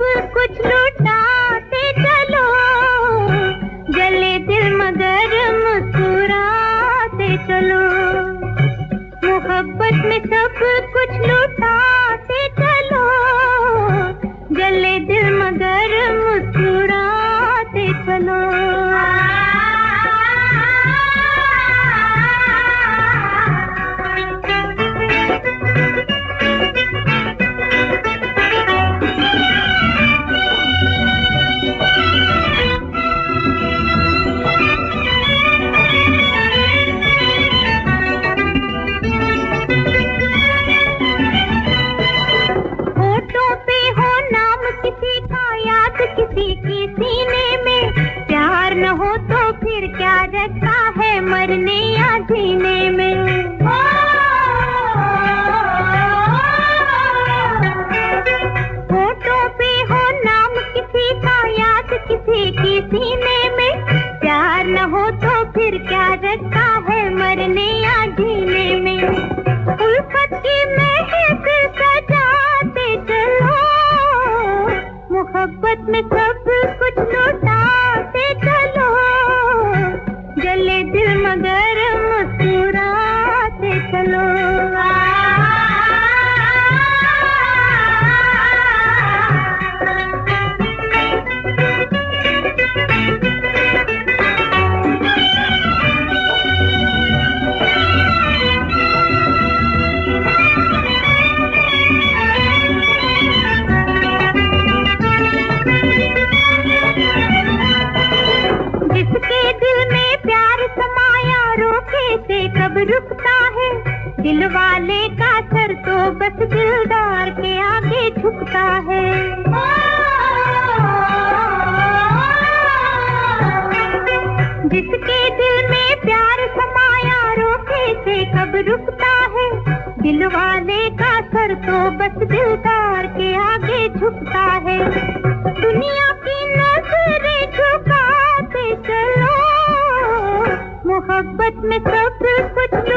कुछ लुटाते चलो, जले दिल मगर मुस्कुराते चलो। मोहब्बत में सब कुछ लुटाते चलो, जले दिल मगर मुस्कुराते चलो। किसी की सीने में प्यार न हो तो फिर क्या रखा है मरने या जीने में। होठों पे हो नाम किसी का, याद किसी की सीने में प्यार न हो तो फिर क्या रखा है मरने या जीने में। उल्फत की महक सजाते चलो, मोहब्बत में सब कुछ लुटाते चलो, जले दिल मगर मुस्कुराते चलो। कब रुकता है दिल वाले का सर, तो बस दिलदार के आगे झुकता है। जिसके दिल में प्यार समाया रोके से कब रुकता है दिल वाले का सर, तो बस दिलदार के आगे झुकता है। दुनिया की नजरें झुकाते चलो, मोहब्बत में सब कुछ